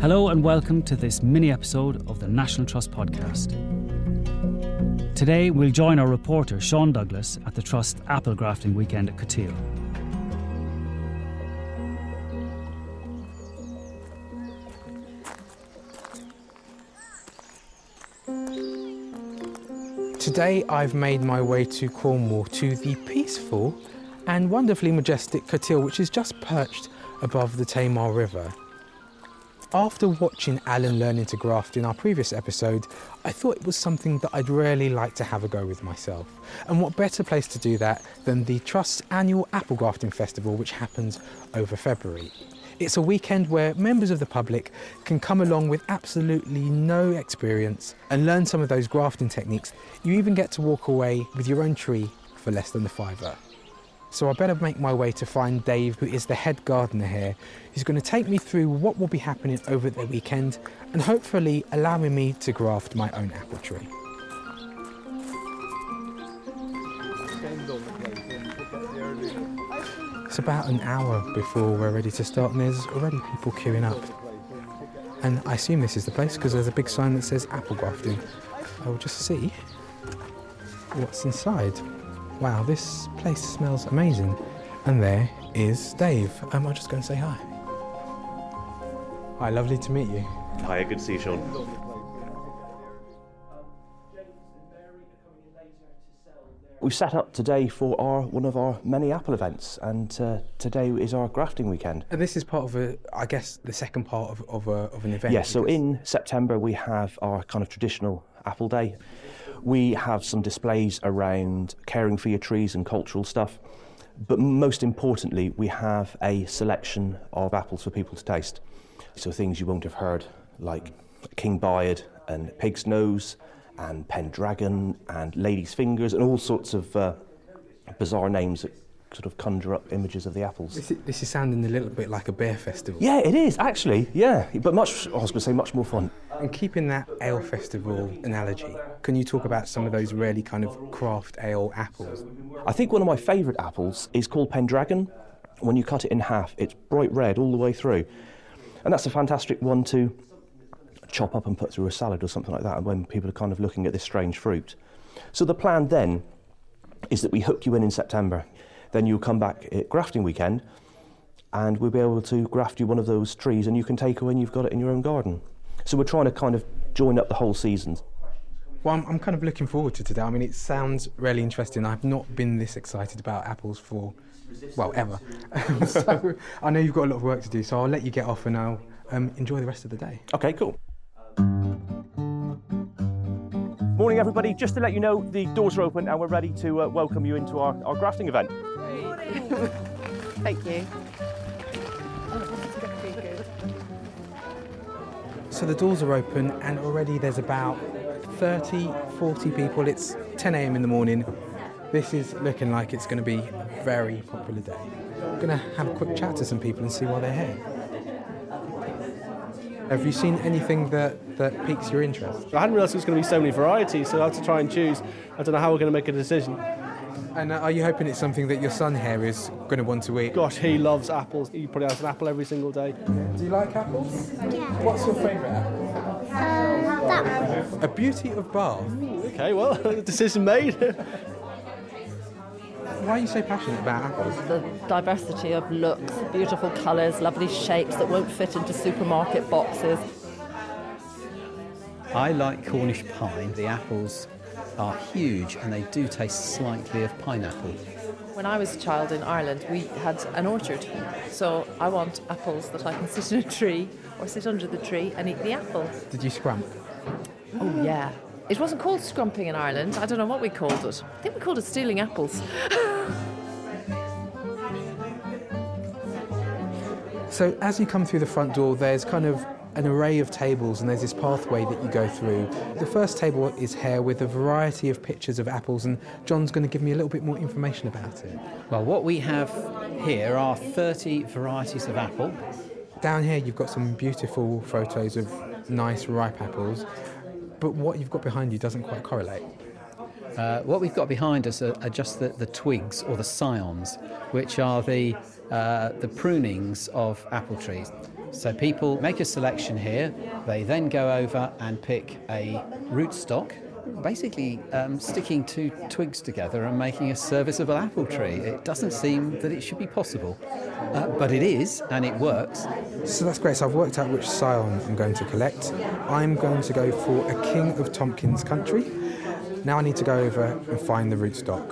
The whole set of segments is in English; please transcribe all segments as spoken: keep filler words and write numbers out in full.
Hello and welcome to this mini episode of the National Trust podcast. Today we'll join our reporter Sean Douglas at the Trust Apple Grafting Weekend at Cooteal. Today I've made my way to Cornwall to the peaceful and wonderfully majestic Cooteal, which is just perched above the Tamar River. After watching Alan learning to graft in our previous episode, I thought it was something that I'd really like to have a go with myself. And what better place to do that than the Trust's annual Apple Grafting Festival, which happens over February. It's a weekend where members of the public can come along with absolutely no experience and learn some of those grafting techniques. You even get to walk away with your own tree for less than a fiver. So I better make my way to find Dave, who is the head gardener here, who's going to take me through what will be happening over the weekend and hopefully allowing me to graft my own apple tree. It's about an hour before we're ready to start and there's already people queuing up. And I assume this is the place because there's a big sign that says apple grafting. I'll just see what's inside. Wow, this place smells amazing. And there is Dave. Um, I'll just go and say hi. Hi, lovely to meet you. Hi, good to see you, Sean. We've set up today for our one of our many Apple events, and uh, today is our grafting weekend. And this is part of a, I guess, the second part of of, a, of an event. Yes, so in September we have our kind of traditional Apple Day. We have some displays around caring for your trees and cultural stuff, but most importantly we have a selection of apples for people to taste. So things you won't have heard, like King Bayard and Pig's Nose and Pendragon and Lady's Fingers and all sorts of uh, bizarre names that sort of conjure up images of the apples. This is, this is sounding a little bit like a beer festival. Yeah, it is, actually, yeah, but much, I was going to say much more fun. And keeping that ale festival analogy, can you talk about some of those really kind of craft ale apples? I think one of my favourite apples is called Pendragon. When you cut it in half, it's bright red all the way through. And that's a fantastic one to chop up and put through a salad or something like that when people are kind of looking at this strange fruit. So the plan then is that we hook you in in September. Then you'll come back at grafting weekend and we'll be able to graft you one of those trees and you can take it when you've got it in your own garden. So we're trying to kind of join up the whole season. Well, I'm, I'm kind of looking forward to today. I mean, it sounds really interesting. I've not been this excited about apples for, well, ever. So I know you've got a lot of work to do, so I'll let you get off and I'll um, enjoy the rest of the day. Okay, cool. Morning, everybody. Just to let you know, the doors are open and we're ready to uh, welcome you into our, our grafting event. Morning. Thank you. So the doors are open and already there's about thirty, forty people. It's ten a.m. in the morning. This is looking like it's going to be a very popular day. I'm going to have a quick chat to some people and see why they're here. Have you seen anything that, that piques your interest? I hadn't realised there was going to be so many varieties, so I had to try and choose. I don't know how we're going to make a decision. And uh, are you hoping it's something that your son here is going to want to eat? Gosh, he loves apples. He probably has an apple every single day. Do you like apples? Yeah. What's your favourite apple? Um, that one. A Beauty of Bath. Okay, well, decision made. Why are you so passionate about apples? The diversity of looks, beautiful colours, lovely shapes that won't fit into supermarket boxes. I like Cornish pine. The apples are huge and they do taste slightly of pineapple. When I was a child in Ireland, we had an orchard. So I want apples that I can sit in a tree or sit under the tree and eat the apple. Did you scrump? Oh, yeah. It wasn't called scrumping in Ireland. I don't know what we called it. I think we called it stealing apples. So as you come through the front door, there's kind of an array of tables and there's this pathway that you go through. The first table is here with a variety of pictures of apples and John's going to give me a little bit more information about it. Well, what we have here are thirty varieties of apple. Down here you've got some beautiful photos of nice ripe apples, but what you've got behind you doesn't quite correlate. Uh, what we've got behind us are, are just the, the twigs or the scions, which are the uh, the prunings of apple trees. So people make a selection here, they then go over and pick a rootstock, basically um, sticking two twigs together and making a serviceable apple tree. It doesn't seem that it should be possible, uh, but it is, and it works. So that's great. So I've worked out which scion I'm going to collect. I'm going to go for a King of Tompkins Country. Now I need to go over and find the rootstock.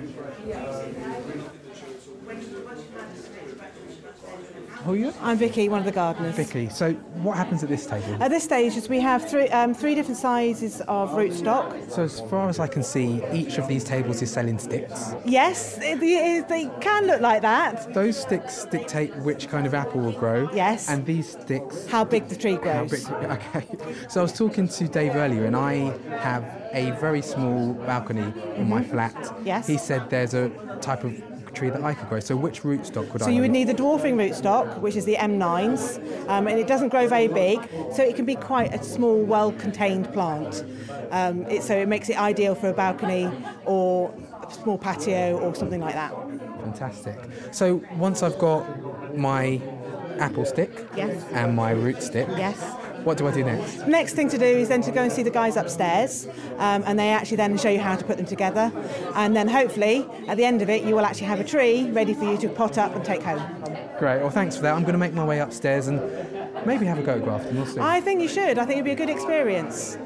Who are you? I'm Vicky, one of the gardeners. Vicky, so what happens at this table? At this stage is we have three, um, three different sizes of rootstock. So as far as I can see, each of these tables is selling sticks. Yes, it, it, they can look like that. Those sticks dictate which kind of apple will grow. Yes. And these sticks... How big the tree grows. How big, okay. So I was talking to Dave earlier, and I have a very small balcony mm-hmm. on my flat. Yes. He said there's a type of tree that I could grow. So which rootstock would so I So you would have? need the dwarfing rootstock, which is the M nines, um, and it doesn't grow very big, so it can be quite a small, well-contained plant. Um, it, so it makes it ideal for a balcony or a small patio or something like that. Fantastic. So once I've got my apple stick yes. and my root stick, yes. what do I do next? Next thing to do is then to go and see the guys upstairs, um, and they actually then show you how to put them together, and then hopefully at the end of it you will actually have a tree ready for you to pot up and take home. Great, well thanks for that. I'm going to make my way upstairs and maybe have a go at grafting, we'll see. I think you should. I think it'd be a good experience.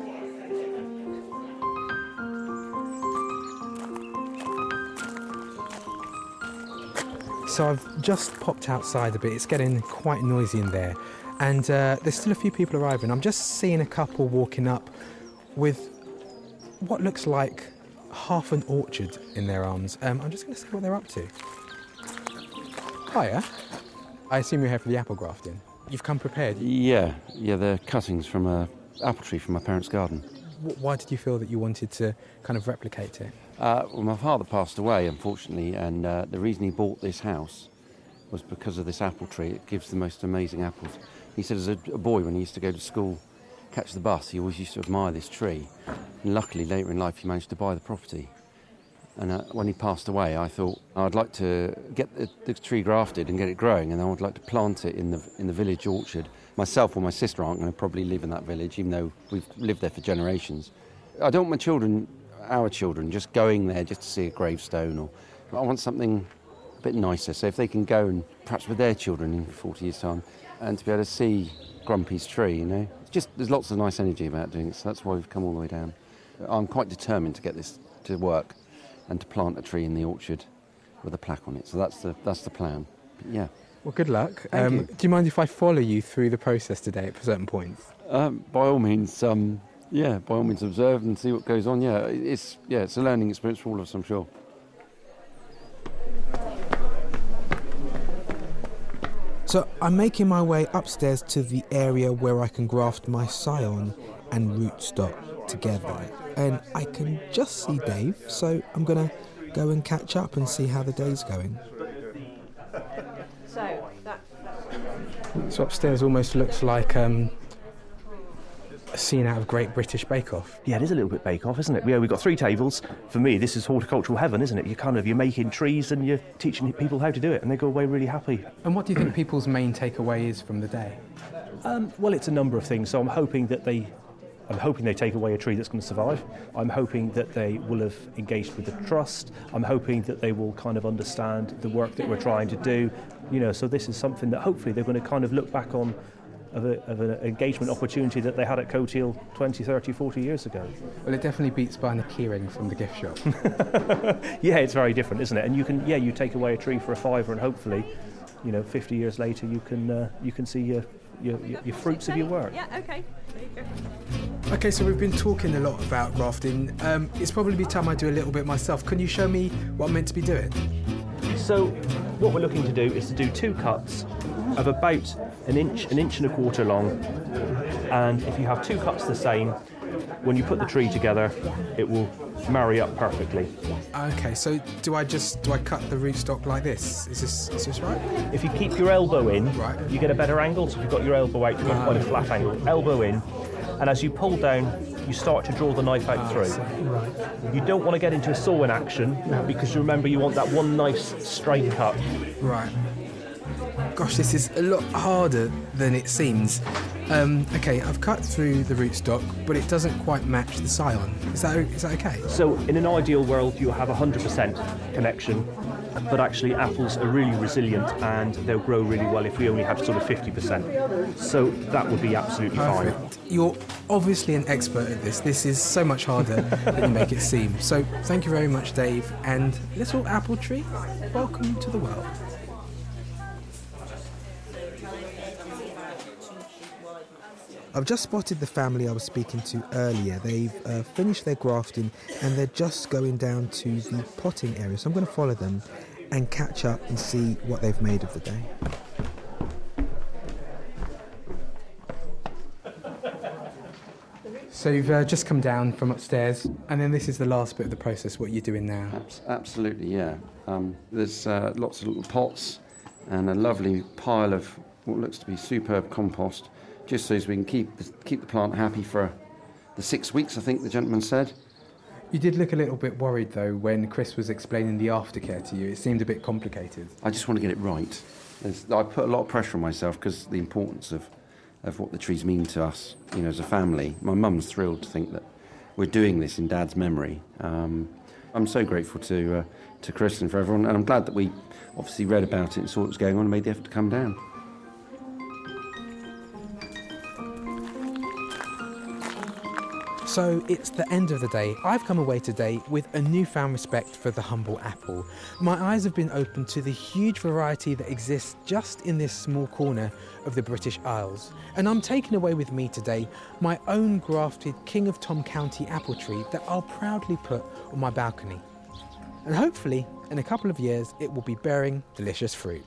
So I've just popped outside a bit. It's getting quite noisy in there. And uh, there's still a few people arriving. I'm just seeing a couple walking up with what looks like half an orchard in their arms. Um, I'm just going to see what they're up to. Hiya. I assume you're here for the apple grafting. You've come prepared? Yeah, yeah, they're cuttings from an apple tree from my parents' garden. Why did you feel that you wanted to kind of replicate it? Uh, well, my father passed away, unfortunately, and uh, the reason he bought this house was because of this apple tree. It gives the most amazing apples. He said as a, a boy, when he used to go to school, catch the bus, he always used to admire this tree. And luckily, later in life, he managed to buy the property. And uh, when he passed away, I thought I'd like to get the, the tree grafted and get it growing, and I would like to plant it in the in the village orchard. Myself or my sister aren't going to probably live in that village, even though we've lived there for generations. I don't want my children, our children, just going there just to see a gravestone. Or I want something a bit nicer. So if they can go and perhaps with their children in forty years' time, and to be able to see Grumpy's tree, you know, it's just there's lots of nice energy about doing it. So that's why we've come all the way down. I'm quite determined to get this to work and to plant a tree in the orchard with a plaque on it. So that's the that's the plan. But yeah. Well, good luck. Thank Um, you. do you mind if I follow you through the process today at certain points? Um, by all means, um, yeah. By all means, observe and see what goes on. Yeah, it's yeah, it's a learning experience for all of us, I'm sure. So I'm making my way upstairs to the area where I can graft my scion and rootstock together. And I can just see Dave, so I'm going to go and catch up and see how the day's going. So, that, So upstairs almost looks like um, a scene out of Great British Bake Off. Yeah, it is a little bit Bake Off, isn't it? Yeah, we've got three tables. For me, this is horticultural heaven, isn't it? You're kind of, you're making trees and you're teaching people how to do it, and they go away really happy. And what do you think people's main takeaway is from the day? Um, well, it's a number of things. So I'm hoping that they, I'm hoping they take away a tree that's going to survive. I'm hoping that they will have engaged with the trust. I'm hoping that they will kind of understand the work that we're trying to do. You know, so this is something that hopefully they're going to kind of look back on of, a, of an engagement opportunity that they had at Cotehill twenty, thirty, forty years ago. Well, it definitely beats buying a keyring from the gift shop. Yeah, it's very different, isn't it? And you can, yeah, you take away a tree for a fiver, and hopefully, you know, fifty years later, you can uh, you can see your, your your your fruits of your work. Yeah, okay. There you go. Okay, so we've been talking a lot about grafting. Um, it's probably time I do a little bit myself. Can you show me what I'm meant to be doing? So what we're looking to do is to do two cuts of about an inch, an inch and a quarter long. And if you have two cuts the same, when you put the tree together, it will marry up perfectly. Okay, so do I just do I cut the rootstock like this? Is this is this right? If you keep your elbow in, Right. you get a better angle. So if you've got your elbow out, you've got quite a flat angle. Elbow in, and as you pull down, you start to draw the knife out through. Right. You don't want to get into a sawing action because you remember you want that one nice straight cut. Right. gosh, this is a lot harder than it seems. Um, okay, I've cut through the rootstock, but it doesn't quite match the scion. Is that is that okay? So in an ideal world, you have a one hundred percent connection, but actually apples are really resilient and they'll grow really well if we only have sort of fifty percent. So that would be absolutely Perfect. fine. You're obviously an expert at this. This is so much harder than you make it seem. So thank you very much, Dave. And little apple tree, welcome to the world. I've just spotted the family I was speaking to earlier. They've uh, finished their grafting and they're just going down to the potting area. So I'm going to follow them and catch up and see what they've made of the day. So you've uh, just come down from upstairs, and then this is the last bit of the process, what you're doing now. Abs- absolutely, yeah. Um, there's uh, lots of little pots and a lovely pile of what looks to be superb compost, just so as we can keep the, keep the plant happy for the six weeks, I think the gentleman said. You did look a little bit worried, though, when Chris was explaining the aftercare to you. It seemed a bit complicated. I just want to get it right. There's, I put a lot of pressure on myself because the importance of, of what the trees mean to us, you know, as a family. My mum's thrilled to think that we're doing this in Dad's memory. Um, I'm so grateful to uh, to Chris and for everyone, and I'm glad that we obviously read about it and saw what was going on and made the effort to come down. So it's the end of the day. I've come away today with a newfound respect for the humble apple. My eyes have been opened to the huge variety that exists just in this small corner of the British Isles. And I'm taking away with me today my own grafted King of Tom County apple tree that I'll proudly put on my balcony. And hopefully, in a couple of years, it will be bearing delicious fruit.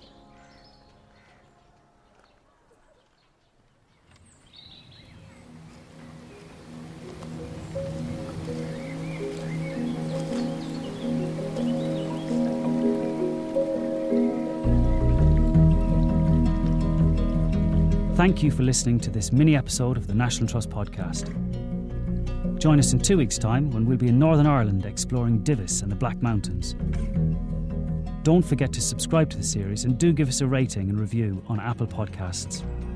Thank you for listening to this mini episode of the National Trust podcast. Join us in two weeks' time when we'll be in Northern Ireland exploring Divis and the Black Mountains. Don't forget to subscribe to the series and do give us a rating and review on Apple Podcasts.